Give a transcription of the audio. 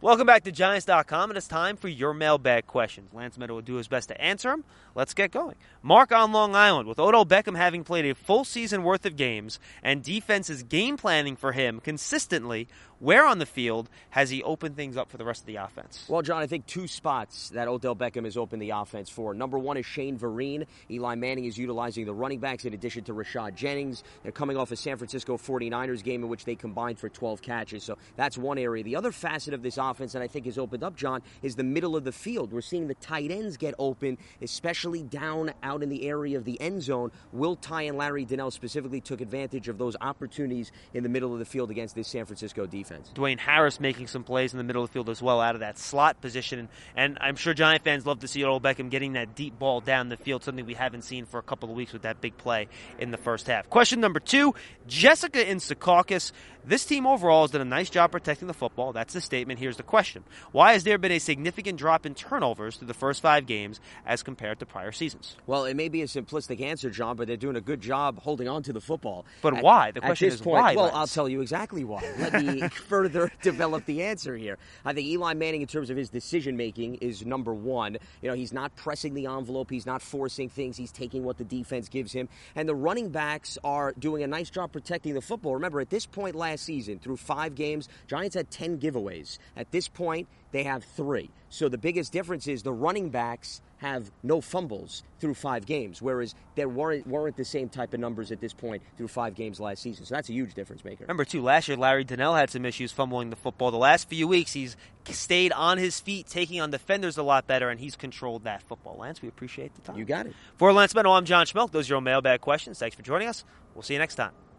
Welcome back to Giants.com, and it's time for your mailbag questions. Lance Meadow will do his best to answer them. Let's get going. Mark on Long Island, with Odell Beckham having played a full season worth of games and defenses game planning for him consistently, where on the field has he opened things up for the rest of the offense? Well, John, I think two spots that Odell Beckham has opened the offense for. Number one is Shane Vereen. Eli Manning is utilizing the running backs in addition to Rashad Jennings. They're coming off a San Francisco 49ers game in which they combined for 12 catches. So that's one area. The other facet of this offense that I think has opened up, John, is the middle of the field. We're seeing the tight ends get open, especially down out in the area of the end zone. Will Tye and Larry Donnell specifically took advantage of those opportunities in the middle of the field against this San Francisco defense. Dwayne Harris making some plays in the middle of the field as well out of that slot position. And I'm sure Giant fans love to see Odell Beckham getting that deep ball down the field, something we haven't seen for a couple of weeks with that big play in the first half. Question number 2, Jessica in Secaucus. This team overall has done a nice job protecting the football. That's the statement. Here's the question. Why has there been a significant drop in turnovers through the first 5 games as compared to prior seasons? Well, it may be a simplistic answer, John, but they're doing a good job holding on to the football. But why? The question is why. Well, I'll tell you exactly why. Let me further develop the answer here. I think Eli Manning, in terms of his decision-making, is number one. You know, he's not pressing the envelope. He's not forcing things. He's taking what the defense gives him. And the running backs are doing a nice job protecting the football. Remember, at this point last season, through 5 games, Giants had 10 giveaways. At this point, they have 3. So the biggest difference is the running backs have no fumbles through 5 games, whereas there weren't the same type of numbers at this point through 5 games last season. So that's a huge difference maker. Remember, too, last year Larry Donnell had some issues fumbling the football. The last few weeks, he's stayed on his feet, taking on defenders a lot better, and he's controlled that football. Lance, we appreciate the time. You got it. For Lance Meadow, I'm John Schmelk. Those are your mailbag questions. Thanks for joining us. We'll see you next time.